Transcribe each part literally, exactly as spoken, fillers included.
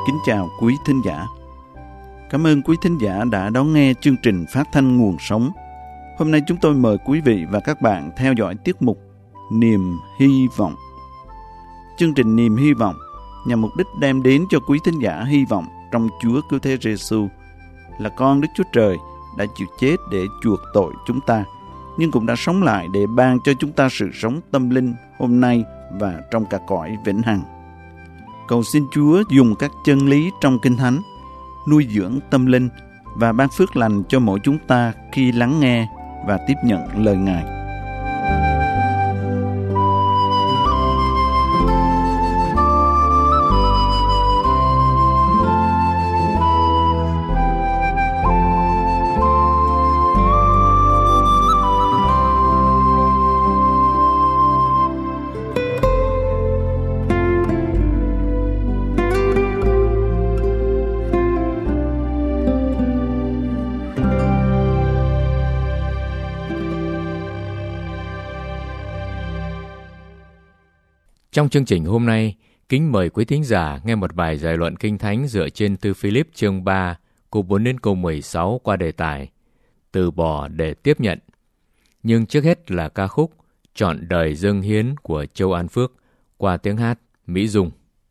kính chào quý thính giả. Cảm ơn quý thính giả đã đón nghe chương trình phát thanh Nguồn Sống. Hôm nay chúng tôi mời quý vị và các bạn theo dõi tiết mục Niềm Hy Vọng. Chương trình Niềm Hy Vọng nhằm mục đích đem đến cho quý thính giả hy vọng trong Chúa Cứu Thế Giêsu là con Đức Chúa Trời đã chịu chết để chuộc tội chúng ta, nhưng cũng đã sống lại để ban cho chúng ta sự sống tâm linh hôm nay và trong cả cõi vĩnh hằng. Cầu xin Chúa dùng các chân lý trong Kinh Thánh nuôi dưỡng tâm linh và ban phước lành cho mỗi chúng ta khi lắng nghe và tiếp nhận lời Ngài. Trong chương trình hôm nay, kính mời quý thính giả nghe một bài giải luận Kinh Thánh dựa trên Thư Philip chương ba, câu bốn đến câu mười sáu qua đề tài Từ bỏ để tiếp nhận. Nhưng trước hết là ca khúc Trọn đời dâng hiến của Châu An Phước qua tiếng hát Mỹ Dung.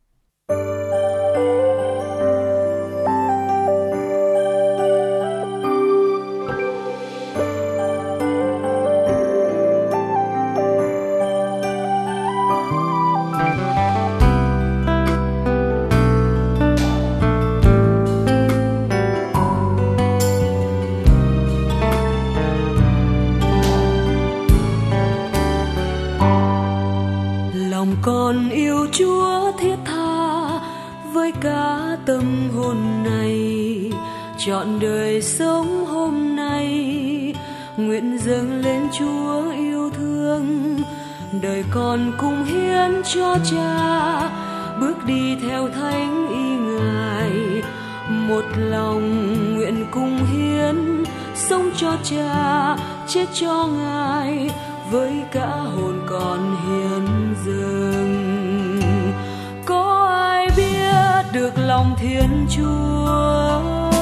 Con yêu Chúa thiết tha với cả tâm hồn này, trọn đời sống hôm nay nguyện dâng lên Chúa yêu thương. Đời con cùng hiến cho Cha, bước đi theo thánh ý Ngài. Một lòng nguyện cùng hiến, sống cho Cha, chết cho Ngài, với cả hồn con hiến dâng. Có ai biết được lòng Thiên Chúa,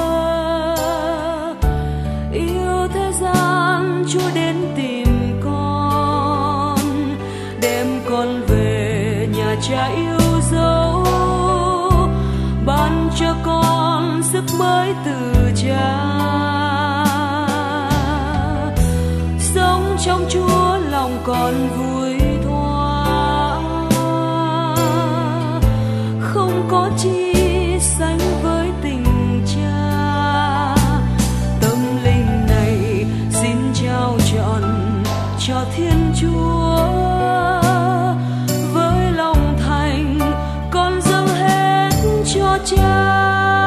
yêu thế gian Chúa đến tìm con, đem con về nhà Cha yêu dấu, ban cho con sức mới từ Cha. Sống trong Chúa lòng con vui thoa, không có chi sánh với tình Cha. Tâm linh này xin trao trọn cho Thiên Chúa, với lòng thành con dâng hết cho Cha.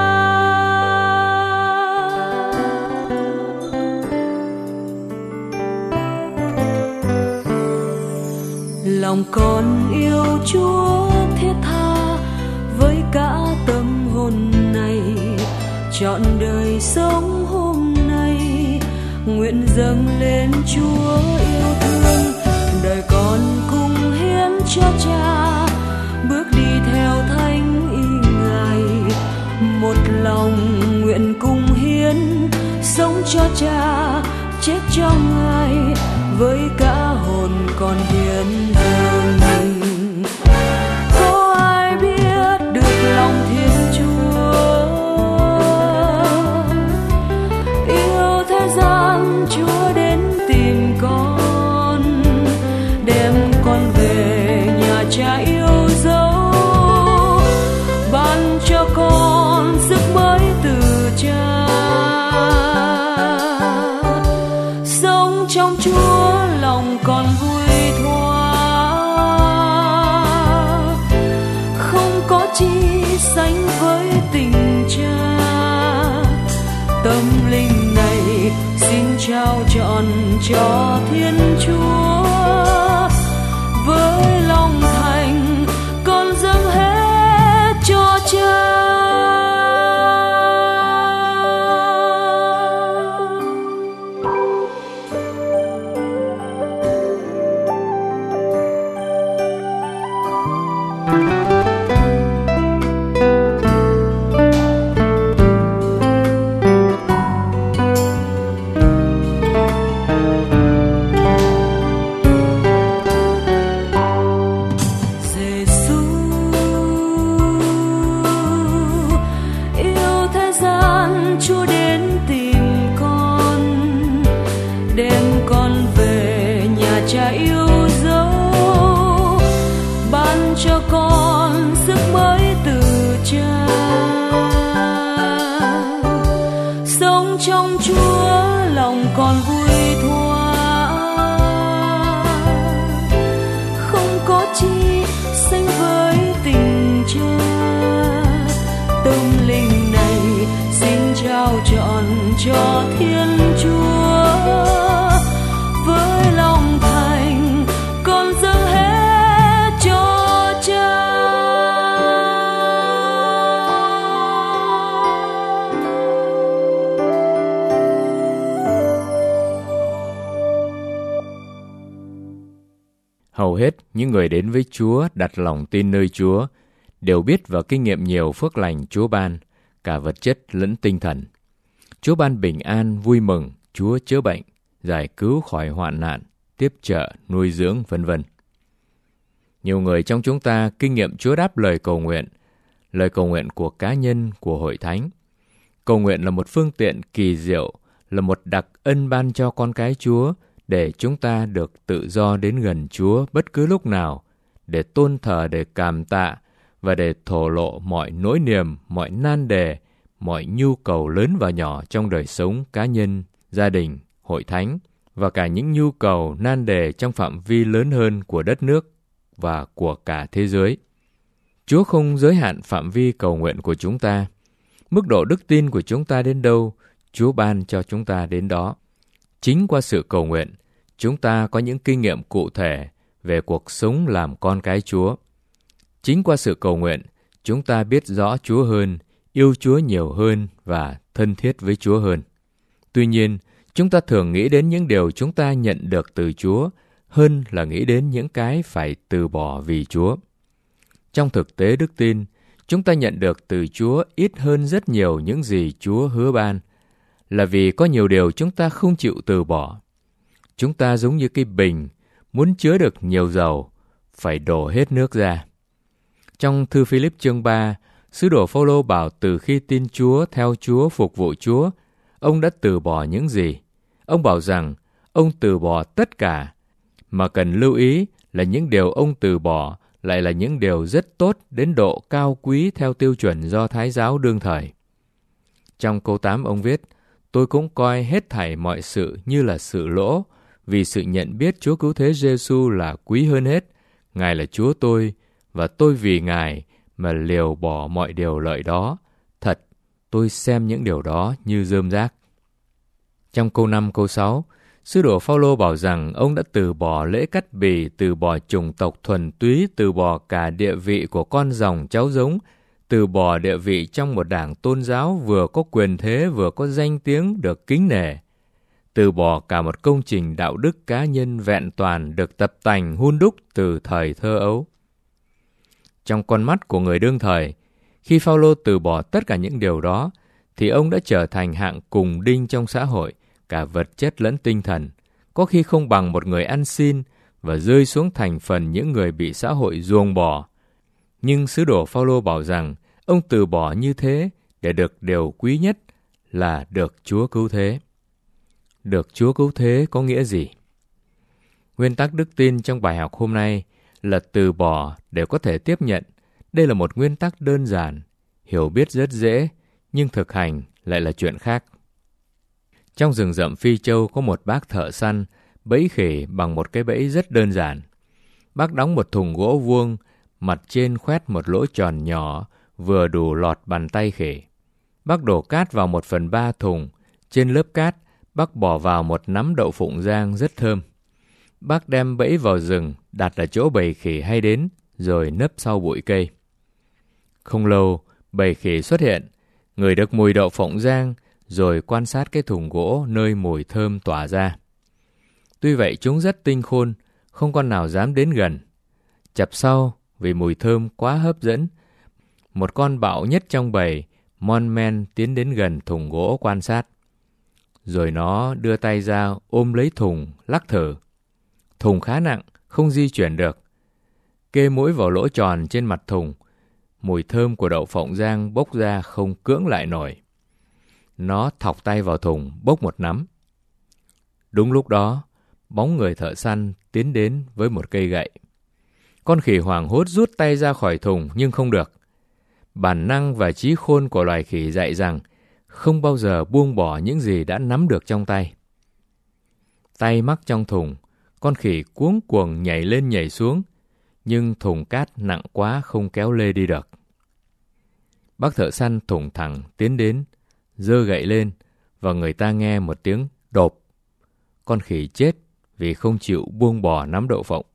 Lòng con yêu Chúa thiết tha với cả tâm hồn này, trọn đời sống hôm nay nguyện dâng lên Chúa yêu thương. Đời con cùng hiến cho Cha, bước đi theo thánh ý Ngài. Một lòng nguyện cùng hiến, sống cho Cha, chết cho Ngài, với cả hồn con hiến dâng. Có ai biết được lòng Thiên Chúa, yêu thế gian Chúa đến tìm con, đem con về nhà Cha yêu dấu, ban cho con sức mới từ Cha. Sống trong Chúa lòng con vui thoa, không có chi sánh với tình Cha. Tâm linh này xin trao trọn cho Thiên Chúa, với lòng thành con dâng hết cho Cha. cho con sức mới từ Cha. Sống trong Chúa lòng con vui thoa, không có chi sánh với tình Cha. Tâm linh này xin trao trọn cho Thiên Chúa, với lòng thành con dâng hết cho Cha. Hầu hết những người đến với Chúa đặt lòng tin nơi Chúa đều biết và kinh nghiệm nhiều phước lành Chúa ban, cả vật chất lẫn tinh thần. Chúa ban bình an, vui mừng, Chúa chữa bệnh, giải cứu khỏi hoạn nạn, tiếp trợ, nuôi dưỡng, vân vân. Nhiều người trong chúng ta kinh nghiệm Chúa đáp lời cầu nguyện, lời cầu nguyện của cá nhân, của hội thánh. Cầu nguyện là một phương tiện kỳ diệu, là một đặc ân ban cho con cái Chúa để chúng ta được tự do đến gần Chúa bất cứ lúc nào, để tôn thờ, để cảm tạ và để thổ lộ mọi nỗi niềm, mọi nan đề, mọi nhu cầu lớn và nhỏ trong đời sống cá nhân, gia đình, hội thánh và cả những nhu cầu nan đề trong phạm vi lớn hơn của đất nước và của cả thế giới. Chúa không giới hạn phạm vi cầu nguyện của chúng ta. Mức độ đức tin của chúng ta đến đâu, Chúa ban cho chúng ta đến đó. Chính qua sự cầu nguyện, chúng ta có những kinh nghiệm cụ thể về cuộc sống làm con cái Chúa. Chính qua sự cầu nguyện, chúng ta biết rõ Chúa hơn, yêu Chúa nhiều hơn và thân thiết với Chúa hơn. Tuy nhiên, chúng ta thường nghĩ đến những điều chúng ta nhận được từ Chúa hơn là nghĩ đến những cái phải từ bỏ vì Chúa. Trong thực tế đức tin, chúng ta nhận được từ Chúa ít hơn rất nhiều những gì Chúa hứa ban, là vì có nhiều điều chúng ta không chịu từ bỏ. Chúng ta giống như cái bình, muốn chứa được nhiều dầu, phải đổ hết nước ra. Trong thư Philip chương ba, sứ đồ Phôlô bảo từ khi tin Chúa, theo Chúa, phục vụ Chúa, ông đã từ bỏ những gì? Ông bảo rằng ông từ bỏ tất cả, mà cần lưu ý là những điều ông từ bỏ lại là những điều rất tốt đến độ cao quý theo tiêu chuẩn Do Thái giáo đương thời. Trong câu tám ông viết, tôi cũng coi hết thảy mọi sự như là sự lỗ, vì sự nhận biết Chúa Cứu Thế Giêsu là quý hơn hết. Ngài là Chúa tôi, và tôi vì Ngài mà liều bỏ mọi điều lợi đó. Thật, tôi xem những điều đó như rơm rác. Trong câu năm, câu sáu, sứ đồ Phao-lô bảo rằng ông đã từ bỏ lễ cắt bì, từ bỏ chủng tộc thuần túy, từ bỏ cả địa vị của con dòng cháu giống, từ bỏ địa vị trong một đảng tôn giáo vừa có quyền thế vừa có danh tiếng được kính nể, từ bỏ cả một công trình đạo đức cá nhân vẹn toàn được tập tành hun đúc từ thời thơ ấu. Trong con mắt của người đương thời, khi Phao-lô từ bỏ tất cả những điều đó, thì ông đã trở thành hạng cùng đinh trong xã hội, cả vật chất lẫn tinh thần, có khi không bằng một người ăn xin và rơi xuống thành phần những người bị xã hội ruồng bỏ. Nhưng sứ đồ Phao-lô bảo rằng ông từ bỏ như thế để được điều quý nhất là được Chúa cứu thế. Được Chúa cứu thế có nghĩa gì? Nguyên tắc đức tin trong bài học hôm nay là từ bỏ để có thể tiếp nhận. Đây là một nguyên tắc đơn giản, hiểu biết rất dễ, nhưng thực hành lại là chuyện khác. Trong rừng rậm Phi Châu có một bác thợ săn bẫy khỉ bằng một cái bẫy rất đơn giản. Bác đóng một thùng gỗ vuông, mặt trên khoét một lỗ tròn nhỏ, vừa đủ lọt bàn tay khỉ. Bác đổ cát vào một phần ba thùng, trên lớp cát, bác bỏ vào một nắm đậu phụng rang rất thơm. Bác đem bẫy vào rừng, đặt ở chỗ bầy khỉ hay đến, rồi nấp sau bụi cây. Không lâu, bầy khỉ xuất hiện, ngửi được mùi đậu phộng rang, rồi quan sát cái thùng gỗ nơi mùi thơm tỏa ra. Tuy vậy chúng rất tinh khôn, không con nào dám đến gần. Chập sau, vì mùi thơm quá hấp dẫn, một con bạo nhất trong bầy, mon men tiến đến gần thùng gỗ quan sát. Rồi nó đưa tay ra ôm lấy thùng, lắc thử. Thùng khá nặng, không di chuyển được. Kê mũi vào lỗ tròn trên mặt thùng, mùi thơm của đậu phộng rang bốc ra không cưỡng lại nổi. Nó thọc tay vào thùng, bốc một nắm. Đúng lúc đó, bóng người thợ săn tiến đến với một cây gậy. Con khỉ hoảng hốt rút tay ra khỏi thùng nhưng không được. Bản năng và trí khôn của loài khỉ dạy rằng không bao giờ buông bỏ những gì đã nắm được trong tay. Tay mắc trong thùng, con khỉ cuống cuồng nhảy lên nhảy xuống, nhưng thùng cát nặng quá không kéo lê đi được. Bác thợ săn thủng thẳng tiến đến, giơ gậy lên, và người ta nghe một tiếng độp. Con khỉ chết vì không chịu buông bỏ nắm đậu phộng.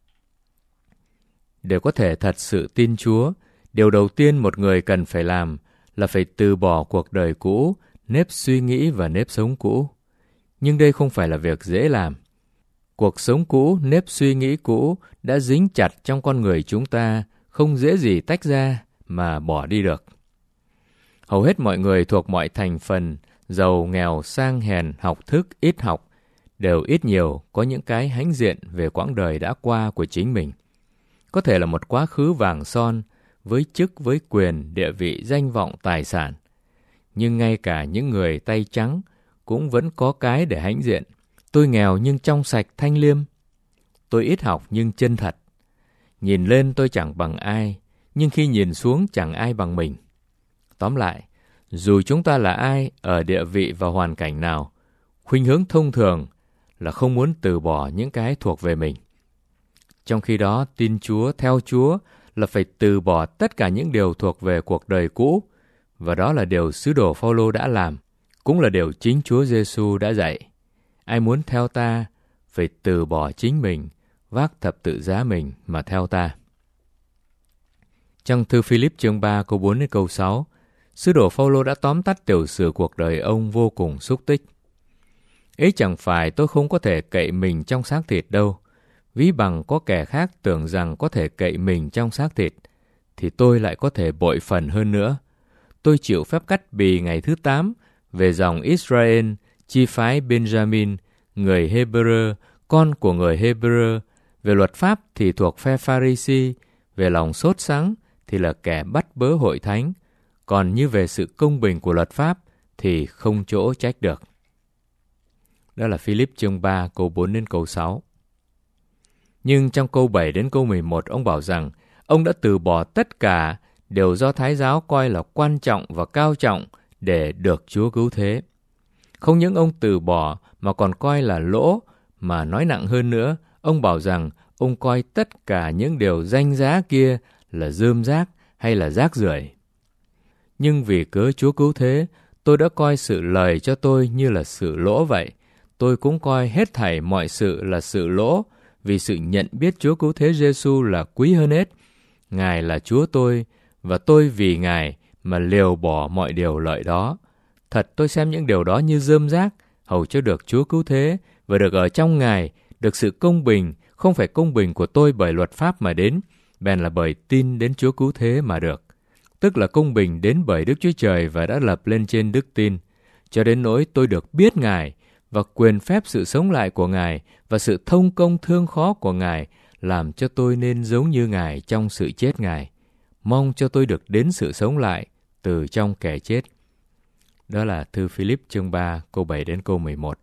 Để có thể thật sự tin Chúa, điều đầu tiên một người cần phải làm là phải từ bỏ cuộc đời cũ, nếp suy nghĩ và nếp sống cũ. Nhưng đây không phải là việc dễ làm. Cuộc sống cũ, nếp suy nghĩ cũ đã dính chặt trong con người chúng ta, không dễ gì tách ra mà bỏ đi được. Hầu hết mọi người thuộc mọi thành phần, giàu, nghèo, sang, hèn, học thức, ít học, đều ít nhiều có những cái hãnh diện về quãng đời đã qua của chính mình. Có thể là một quá khứ vàng son, với chức, với quyền, địa vị, danh vọng, tài sản. Nhưng ngay cả những người tay trắng cũng vẫn có cái để hãnh diện. Tôi nghèo nhưng trong sạch thanh liêm. Tôi ít học nhưng chân thật. Nhìn lên tôi chẳng bằng ai, nhưng khi nhìn xuống chẳng ai bằng mình. Tóm lại, dù chúng ta là ai, ở địa vị và hoàn cảnh nào, khuynh hướng thông thường là không muốn từ bỏ những cái thuộc về mình. Trong khi đó, tin Chúa, theo Chúa là phải từ bỏ tất cả những điều thuộc về cuộc đời cũ, và đó là điều sứ đồ Phao-lô đã làm, cũng là điều chính Chúa Giêsu đã dạy. Ai muốn theo ta, phải từ bỏ chính mình, vác thập tự giá mình mà theo ta. Trong thư Philip chương ba câu bốn đến câu sáu, sứ đồ Phao-lô đã tóm tắt tiểu sử cuộc đời ông vô cùng xúc tích. Ấy chẳng phải tôi không có thể cậy mình trong xác thịt đâu. Ví bằng có kẻ khác tưởng rằng có thể cậy mình trong xác thịt, thì tôi lại có thể bội phần hơn nữa. Tôi chịu phép cắt bì ngày thứ tám về dòng Israel, chi phái Benjamin, người Hebrew, con của người Hebrew. Về luật pháp thì thuộc phe Pha-ri-si, về lòng sốt sắng thì là kẻ bắt bớ hội thánh, còn như về sự công bình của luật pháp thì không chỗ trách được. Đó là Philip chương ba câu bốn đến câu sáu. Nhưng trong câu bảy đến câu mười một, ông bảo rằng ông đã từ bỏ tất cả điều do Thái giáo coi là quan trọng và cao trọng để được Chúa cứu thế. Không những ông từ bỏ mà còn coi là lỗ, mà nói nặng hơn nữa, ông bảo rằng ông coi tất cả những điều danh giá kia là rơm rác hay là rác rưởi. Nhưng vì cớ Chúa cứu thế, tôi đã coi sự lời cho tôi như là sự lỗ vậy. Tôi cũng coi hết thảy mọi sự là sự lỗ, vì sự nhận biết Chúa cứu thế Giêsu là quý hơn hết. Ngài là Chúa tôi, và tôi vì Ngài mà liều bỏ mọi điều lợi đó. Thật tôi xem những điều đó như rơm rác, hầu cho được Chúa cứu thế, và được ở trong Ngài, được sự công bình, không phải công bình của tôi bởi luật pháp mà đến, bèn là bởi tin đến Chúa cứu thế mà được. Tức là công bình đến bởi Đức Chúa Trời và đã lập lên trên đức tin. Cho đến nỗi tôi được biết Ngài, và quyền phép sự sống lại của Ngài và sự thông công thương khó của Ngài làm cho tôi nên giống như Ngài trong sự chết Ngài. Mong cho tôi được đến sự sống lại từ trong kẻ chết. Đó là thư Philip chương ba câu bảy đến câu mười một.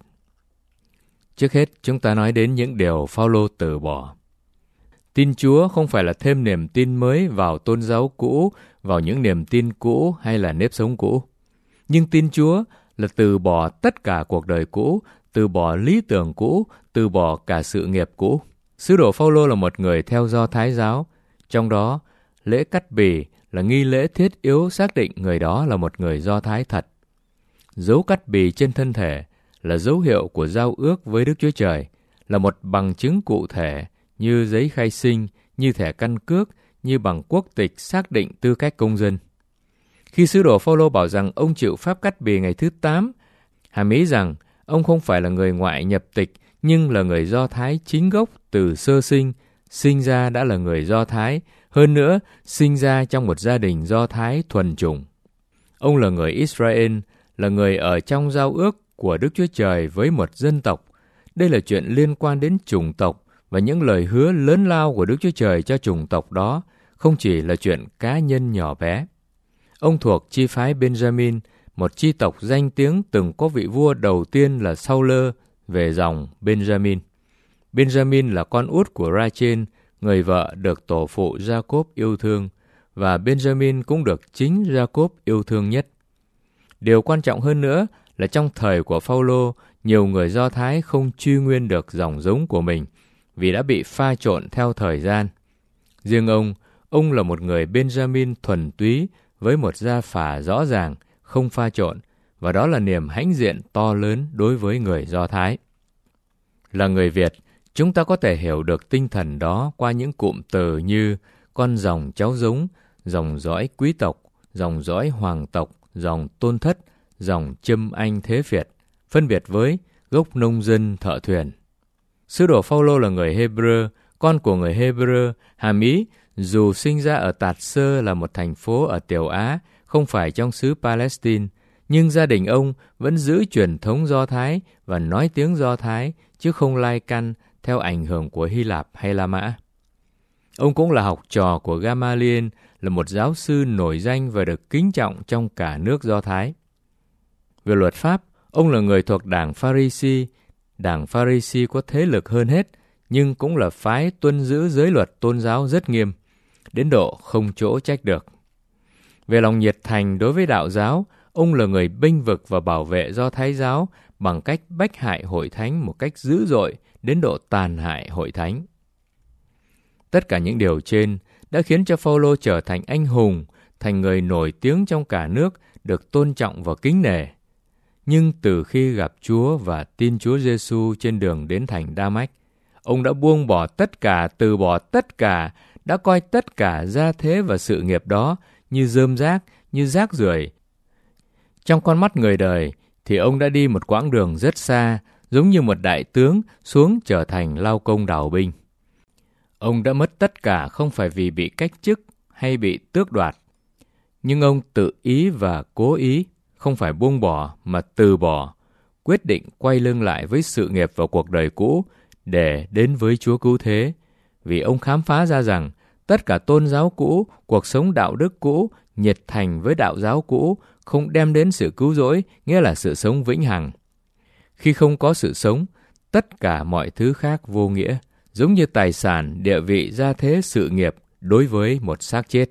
Trước hết chúng ta nói đến những điều Phao-lô từ bỏ. Tin Chúa không phải là thêm niềm tin mới vào tôn giáo cũ, vào những niềm tin cũ hay là nếp sống cũ. Nhưng tin Chúa là từ bỏ tất cả cuộc đời cũ, từ bỏ lý tưởng cũ, từ bỏ cả sự nghiệp cũ. Sứ đồ Phao-lô là một người theo Do Thái giáo, trong đó lễ cắt bì là nghi lễ thiết yếu xác định người đó là một người Do Thái thật. Dấu cắt bì trên thân thể là dấu hiệu của giao ước với Đức Chúa Trời, là một bằng chứng cụ thể như giấy khai sinh, như thẻ căn cước, như bằng quốc tịch xác định tư cách công dân. Khi sứ đồ Phao-lô bảo rằng ông chịu phép cắt bì ngày thứ tám, hàm ý rằng ông không phải là người ngoại nhập tịch, nhưng là người Do Thái chính gốc từ sơ sinh, sinh ra đã là người Do Thái, hơn nữa sinh ra trong một gia đình Do Thái thuần chủng. Ông là người Israel, là người ở trong giao ước của Đức Chúa Trời với một dân tộc. Đây là chuyện liên quan đến chủng tộc và những lời hứa lớn lao của Đức Chúa Trời cho chủng tộc đó, không chỉ là chuyện cá nhân nhỏ bé. Ông thuộc chi phái Benjamin, một chi tộc danh tiếng từng có vị vua đầu tiên là Saul về dòng Benjamin. Benjamin là con út của Rachel, người vợ được tổ phụ Jacob yêu thương, và Benjamin cũng được chính Jacob yêu thương nhất. Điều quan trọng hơn nữa là trong thời của Phao-lô, nhiều người Do Thái không truy nguyên được dòng giống của mình vì đã bị pha trộn theo thời gian. Riêng ông, ông là một người Benjamin thuần túy với một gia phả rõ ràng, không pha trộn, và đó là niềm hãnh diện to lớn đối với người Do Thái. Là người Việt, chúng ta có thể hiểu được tinh thần đó qua những cụm từ như con dòng cháu giống, dòng dõi quý tộc, dòng dõi hoàng tộc, dòng tôn thất, dòng châm anh thế Việt, phân biệt với gốc nông dân thợ thuyền. Sứ đồ Phao-lô là người Hebrew, con của người Hebrew, hàm ý dù sinh ra ở Tạt Sơ là một thành phố ở Tiểu Á, không phải trong xứ Palestine, nhưng gia đình ông vẫn giữ truyền thống Do Thái và nói tiếng Do Thái, chứ không lai căn theo ảnh hưởng của Hy Lạp hay La Mã. Ông cũng là học trò của Gamaliel, là một giáo sư nổi danh và được kính trọng trong cả nước Do Thái. Về luật pháp, ông là người thuộc đảng Pha-ri-si. Đảng Pha-ri-si có thế lực hơn hết, nhưng cũng là phái tuân giữ giới luật tôn giáo rất nghiêm, đến độ không chỗ trách được. Về lòng nhiệt thành đối với đạo giáo, ông là người bênh vực và bảo vệ Do Thái giáo bằng cách bách hại hội thánh một cách dữ dội đến độ tàn hại hội thánh. Tất cả những điều trên đã khiến cho Phao-lô trở thành anh hùng, thành người nổi tiếng trong cả nước, được tôn trọng và kính nể. Nhưng từ khi gặp Chúa và tin Chúa Giêsu trên đường đến thành Đa-mách, ông đã buông bỏ tất cả, từ bỏ tất cả, đã coi tất cả gia thế và sự nghiệp đó như rơm rác, như rác rưởi. Trong con mắt người đời thì ông đã đi một quãng đường rất xa, giống như một đại tướng xuống trở thành lao công đào binh. Ông đã mất tất cả không phải vì bị cách chức hay bị tước đoạt, nhưng ông tự ý và cố ý, không phải buông bỏ mà từ bỏ, quyết định quay lưng lại với sự nghiệp và cuộc đời cũ để đến với Chúa Cứu Thế, vì ông khám phá ra rằng tất cả tôn giáo cũ, cuộc sống đạo đức cũ, nhiệt thành với đạo giáo cũ không đem đến sự cứu rỗi, nghĩa là sự sống vĩnh hằng. Khi không có sự sống, tất cả mọi thứ khác vô nghĩa, giống như tài sản, địa vị, gia thế, sự nghiệp đối với một xác chết.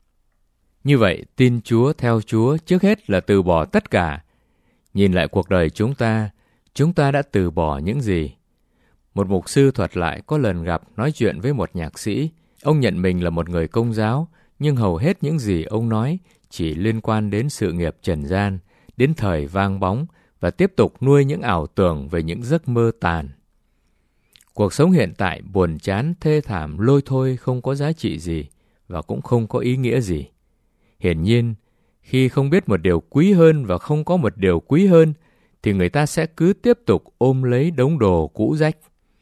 Như vậy, tin Chúa, theo Chúa trước hết là từ bỏ tất cả. Nhìn lại cuộc đời chúng ta, chúng ta đã từ bỏ những gì? Một mục sư thuật lại có lần gặp nói chuyện với một nhạc sĩ. Ông nhận mình là một người Công giáo, nhưng hầu hết những gì ông nói chỉ liên quan đến sự nghiệp trần gian, đến thời vang bóng và tiếp tục nuôi những ảo tưởng về những giấc mơ tàn. Cuộc sống hiện tại buồn chán, thê thảm, lôi thôi, không có giá trị gì và cũng không có ý nghĩa gì. Hiển nhiên, khi không biết một điều quý hơn và không có một điều quý hơn, thì người ta sẽ cứ tiếp tục ôm lấy đống đồ cũ rách.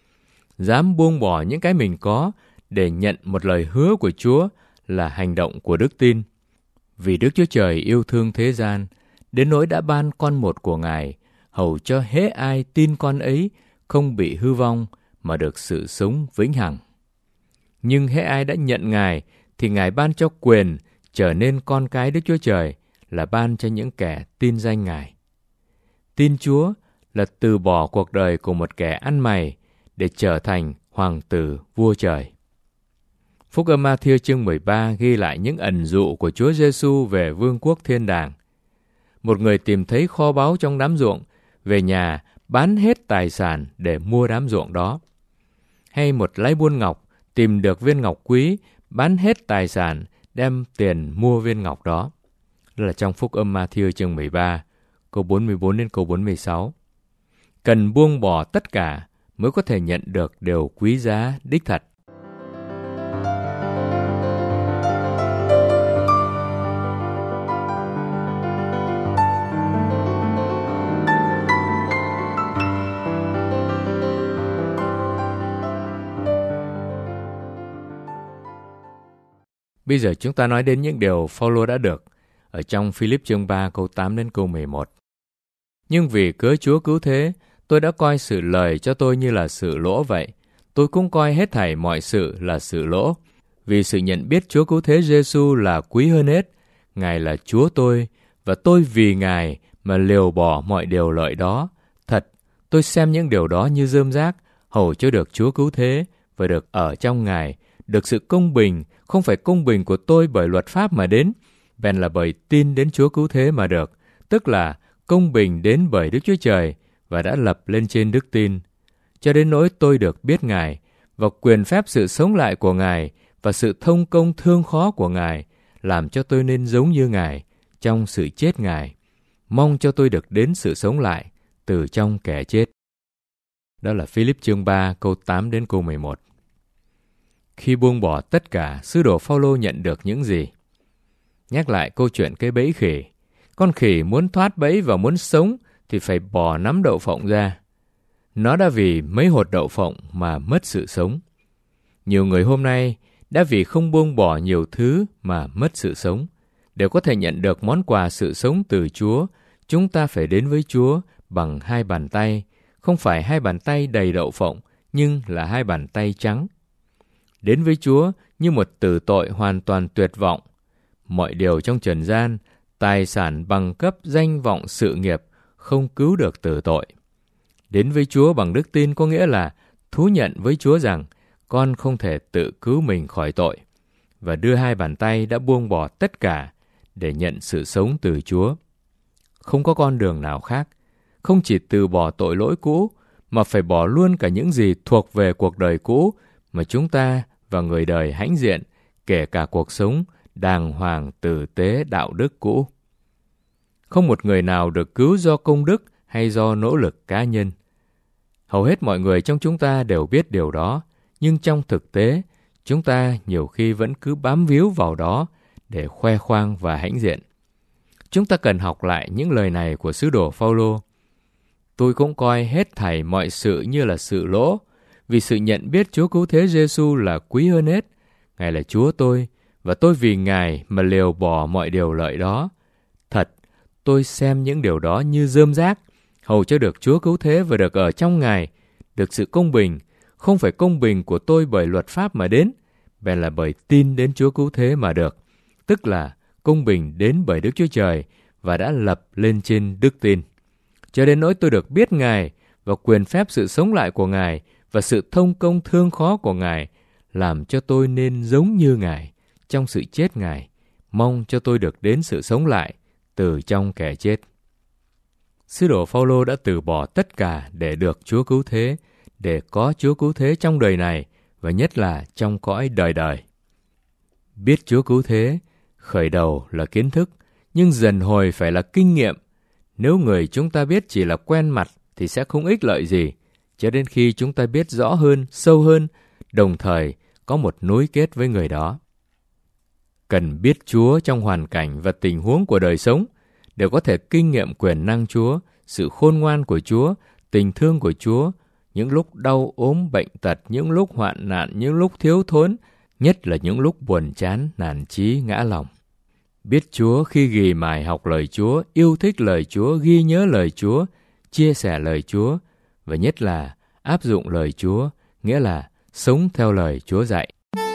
Dám buông bỏ những cái mình có để nhận một lời hứa của Chúa là hành động của đức tin. Vì Đức Chúa Trời yêu thương thế gian, đến nỗi đã ban con một của Ngài, hầu cho hễ ai tin con ấy không bị hư vong mà được sự sống vĩnh hằng. Nhưng hễ ai đã nhận Ngài, thì Ngài ban cho quyền trở nên con cái Đức Chúa Trời, là ban cho những kẻ tin danh Ngài. Tin Chúa là từ bỏ cuộc đời của một kẻ ăn mày để trở thành hoàng tử vua trời. Phúc âm Ma-thi-ơ chương mười ba ghi lại những ẩn dụ của Chúa Giêsu về vương quốc thiên đàng. Một người tìm thấy kho báu trong đám ruộng, về nhà bán hết tài sản để mua đám ruộng đó. Hay một lái buôn ngọc tìm được viên ngọc quý, bán hết tài sản, đem tiền mua viên ngọc đó. Đó là trong Phúc âm Ma-thi-ơ chương mười ba, câu bốn mươi bốn đến câu bốn mươi sáu. Cần buông bỏ tất cả mới có thể nhận được điều quý giá đích thật. Bây giờ chúng ta nói đến những điều Phao-lô đã được ở trong Phi-líp chương ba câu tám đến câu mười một. Nhưng vì cớ Chúa cứu thế, tôi đã coi sự lời cho tôi như là sự lỗ vậy. Tôi cũng coi hết thảy mọi sự là sự lỗ. Vì sự nhận biết Chúa cứu thế Giêsu là quý hơn hết. Ngài là Chúa tôi, và tôi vì Ngài mà liều bỏ mọi điều lợi đó. Thật, tôi xem những điều đó như rơm rác, hầu cho được Chúa cứu thế và được ở trong Ngài, được sự công bình, không phải công bình của tôi bởi luật pháp mà đến, bèn là bởi tin đến Chúa cứu thế mà được, tức là công bình đến bởi Đức Chúa Trời và đã lập lên trên đức tin. Cho đến nỗi tôi được biết Ngài và quyền phép sự sống lại của Ngài và sự thông công thương khó của Ngài làm cho tôi nên giống như Ngài trong sự chết Ngài, mong cho tôi được đến sự sống lại từ trong kẻ chết. Đó là Philip chương ba câu tám đến câu mười một. Khi buông bỏ tất cả, sứ đồ Phao-lô nhận được những gì? Nhắc lại câu chuyện cái bẫy khỉ. Con khỉ muốn thoát bẫy và muốn sống thì phải bỏ nắm đậu phộng ra. Nó đã vì mấy hột đậu phộng mà mất sự sống. Nhiều người hôm nay đã vì không buông bỏ nhiều thứ mà mất sự sống. Để có thể nhận được món quà sự sống từ Chúa, chúng ta phải đến với Chúa bằng hai bàn tay, không phải hai bàn tay đầy đậu phộng, nhưng là hai bàn tay trắng. Đến với Chúa như một tử tội hoàn toàn tuyệt vọng. Mọi điều trong trần gian, tài sản, bằng cấp, danh vọng, sự nghiệp không cứu được tử tội. Đến với Chúa bằng đức tin có nghĩa là thú nhận với Chúa rằng con không thể tự cứu mình khỏi tội, và đưa hai bàn tay đã buông bỏ tất cả để nhận sự sống từ Chúa. Không có con đường nào khác, không chỉ từ bỏ tội lỗi cũ, mà phải bỏ luôn cả những gì thuộc về cuộc đời cũ mà chúng ta và người đời hãnh diện, kể cả cuộc sống đàng hoàng, tử tế, đạo đức cũ. Không một người nào được cứu do công đức hay do nỗ lực cá nhân. Hầu hết mọi người trong chúng ta đều biết điều đó, nhưng trong thực tế, chúng ta nhiều khi vẫn cứ bám víu vào đó để khoe khoang và hãnh diện. Chúng ta cần học lại những lời này của sứ đồ Phao-lô. Tôi cũng coi hết thảy mọi sự như là sự lỗ, vì sự nhận biết Chúa cứu thế Giê-xu là quý hơn hết. Ngài là Chúa tôi, và tôi vì Ngài mà liều bỏ mọi điều lợi đó. Thật, tôi xem những điều đó như rơm rác, hầu cho được Chúa cứu thế và được ở trong Ngài, được sự công bình, không phải công bình của tôi bởi luật pháp mà đến, bèn là bởi tin đến Chúa cứu thế mà được, tức là công bình đến bởi Đức Chúa Trời và đã lập lên trên đức tin. Cho đến nỗi tôi được biết Ngài và quyền phép sự sống lại của Ngài và sự thông công thương khó của Ngài làm cho tôi nên giống như Ngài trong sự chết Ngài, mong cho tôi được đến sự sống lại từ trong kẻ chết. Sứ đồ Phao-lô đã từ bỏ tất cả để được Chúa cứu thế, để có Chúa cứu thế trong đời này và nhất là trong cõi đời đời. Biết Chúa cứu thế, khởi đầu là kiến thức, nhưng dần hồi phải là kinh nghiệm. Nếu người chúng ta biết chỉ là quen mặt thì sẽ không ích lợi gì, cho đến khi chúng ta biết rõ hơn, sâu hơn, đồng thời có một nối kết với người đó. Cần biết Chúa trong hoàn cảnh và tình huống của đời sống, để có thể kinh nghiệm quyền năng Chúa, sự khôn ngoan của Chúa, tình thương của Chúa, những lúc đau ốm bệnh tật, những lúc hoạn nạn, những lúc thiếu thốn, nhất là những lúc buồn chán, nản chí, ngã lòng. Biết Chúa khi ghì mài học lời Chúa, yêu thích lời Chúa, ghi nhớ lời Chúa, chia sẻ lời Chúa, và nhất là áp dụng lời Chúa, nghĩa là sống theo lời Chúa dạy.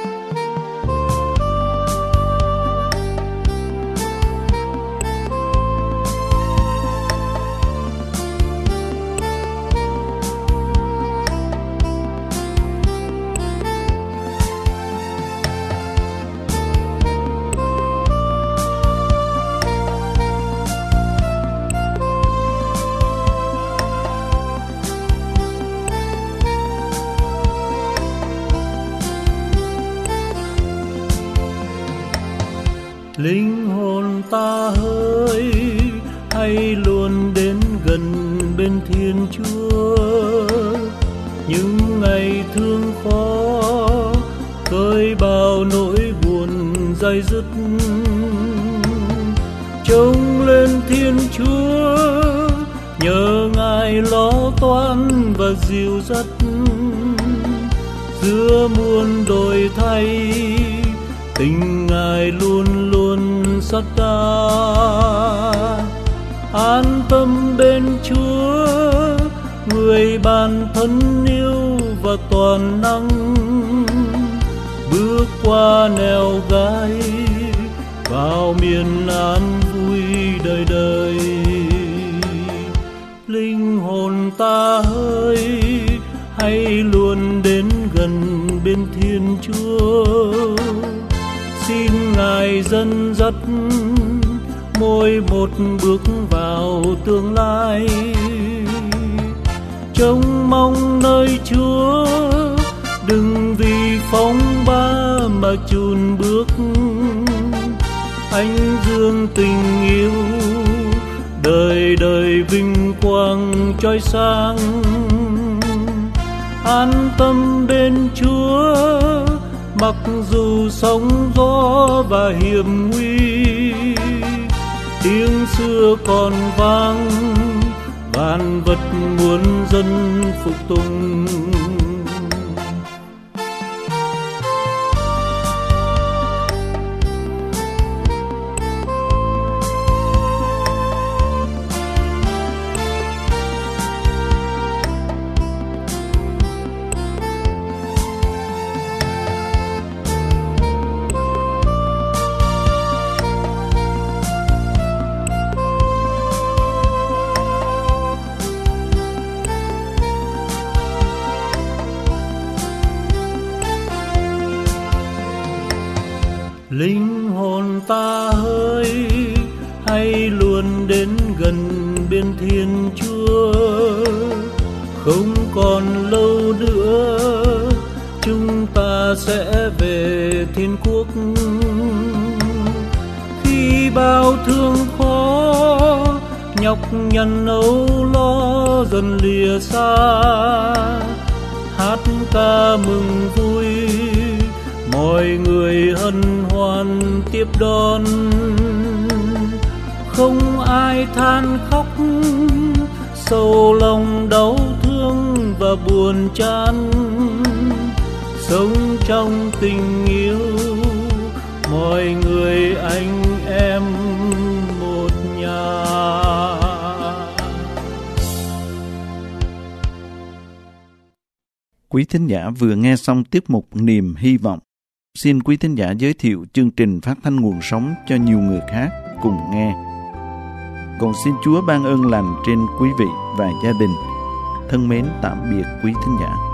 Linh hồn ta hỡi, hay luôn đến gần bên Thiên Chúa. Những ngày thương khó, cơi bao nỗi buồn day dứt. Trông lên Thiên Chúa, nhờ Ngài lo toan và dìu dắt. Giữa muôn đổi thay, tình Ngài luôn luôn sát ta. An tâm bên Chúa, người bạn thân yêu và toàn năng. Bước qua nẻo gai, vào miền an vui đời đời. Linh hồn ta hỡi, hay luôn đến gần bên Thiên Chúa. Xin Ngài dẫn dắt mỗi một bước vào tương lai, trông mong nơi Chúa, đừng vì phóng ba mà chùn bước. Ánh dương tình yêu đời đời vinh quang chói sáng, an tâm bên Chúa mặc dù sóng gió và hiểm nguy. Tiếng xưa còn vang, vạn vật muôn dân phục tùng. Linh hồn ta hỡi, hãy luôn đến gần bên Thiên Chúa. Không còn lâu nữa, chúng ta sẽ về thiên quốc. Khi bao thương khó, nhọc nhằn âu lo dần lìa xa, hát ca mừng vui, mọi người hân hoan tiếp đón. Không ai than khóc, sầu lòng đau thương và buồn chán. Sống trong tình yêu, mọi người anh em một nhà. Quý thính giả vừa nghe xong tiết mục Niềm Hy Vọng. Xin quý thính giả giới thiệu chương trình phát thanh nguồn sống cho nhiều người khác cùng nghe. Còn xin Chúa ban ơn lành trên quý vị và gia đình. Thân mến tạm biệt quý thính giả.